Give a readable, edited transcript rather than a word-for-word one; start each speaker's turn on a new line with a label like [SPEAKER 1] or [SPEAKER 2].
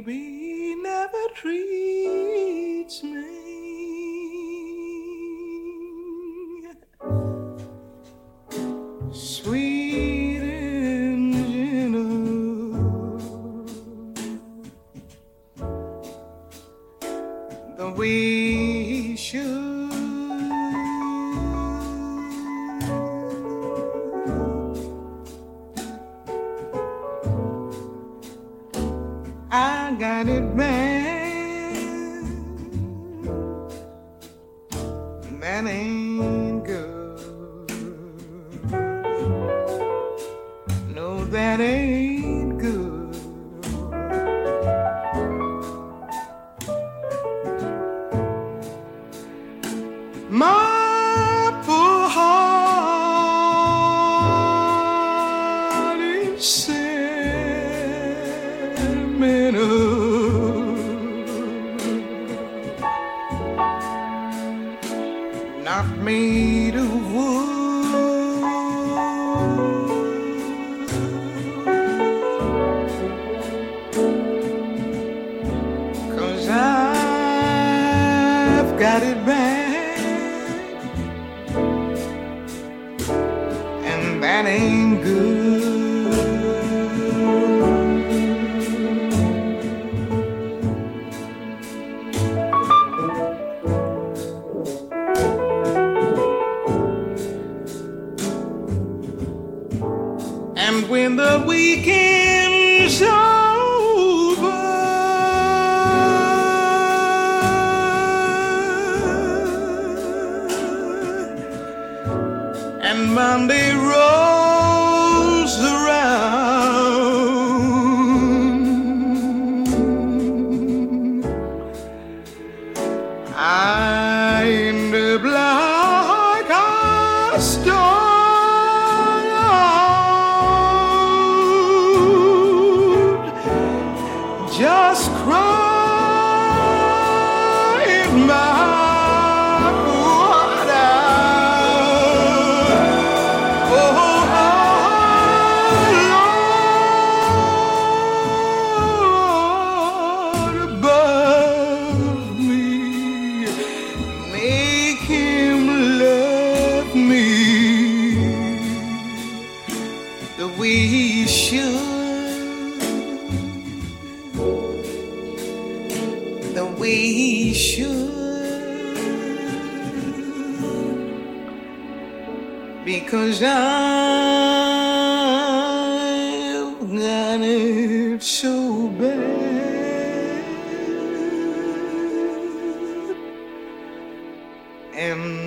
[SPEAKER 1] baby never treats me sweet and gentle the way he should. I got it bad, that ain't good. No, that ain't good. My poor heart is sentimental, not made of wood. 'Cause I've got it bad, and that ain't good. And when the weekend's over and Monday rolls around, I end up like a star, just crying my heart out. Oh, Lord, above me, make him love me the way he should. The way he should, because I've got it so bad, and